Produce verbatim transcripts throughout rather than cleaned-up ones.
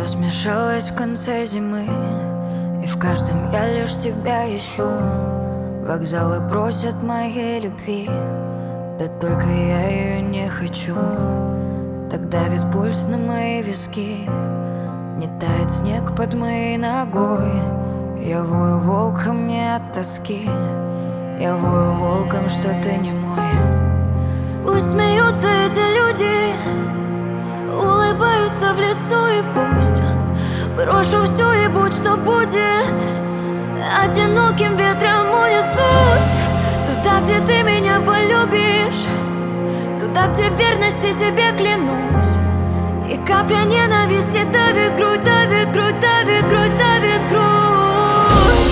Все смешалось в конце зимы, и в каждом я лишь тебя ищу. Вокзалы просят моей любви, да только я ее не хочу. Так давит пульс на мои виски, не тает снег под моей ногой. Я вою волком не от тоски, я вою волком, что ты не мой. Пусть смеются эти люди, улыбаются в лицо, и пусть брошу все и будь что будет. Одиноким ветром унесусь туда, где ты меня полюбишь, туда, где в верности тебе клянусь. И капля ненависти давит грудь, давит грудь, давит грудь, давит грудь.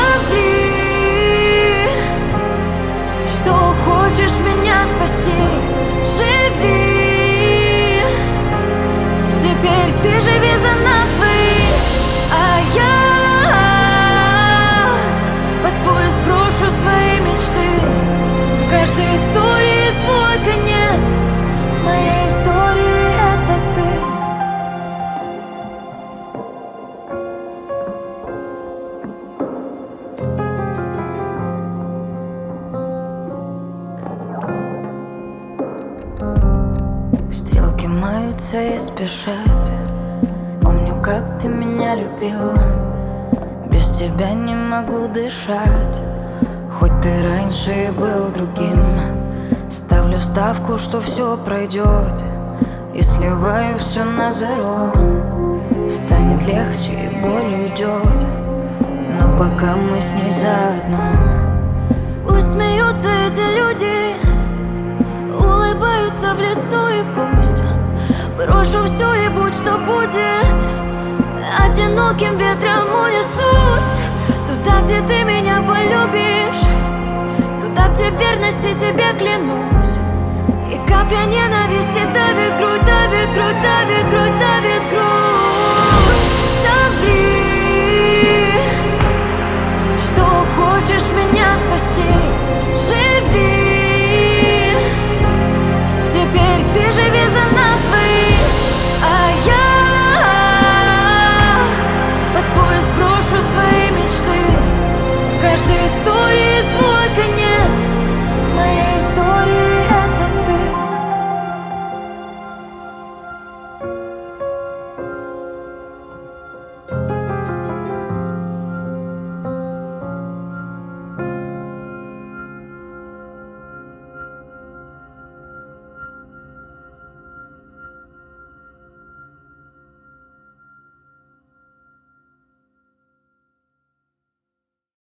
Соври, что хочешь меня спасти. Живи, теперь ты живи за нас своих, а я под поезд брошу свои мечты. В каждой истории свой конец, моя история — это ты. Стрелки маются и спешат. Помню, как ты меня любил, без тебя не могу дышать. Хоть ты раньше и был другим, ставлю ставку, что все пройдет, и сливаю все на зеро. Станет легче и боль уйдет, но пока мы с ней заодно. Пусть смеются эти люди, улыбаются в лицо, и пусть брошу все и будь что будет. Одиноким ветром унесусь туда, где ты меня полюбишь, туда, где в верности тебе клянусь. И капля ненависти давит грудь, давит грудь, давит грудь, давит грудь.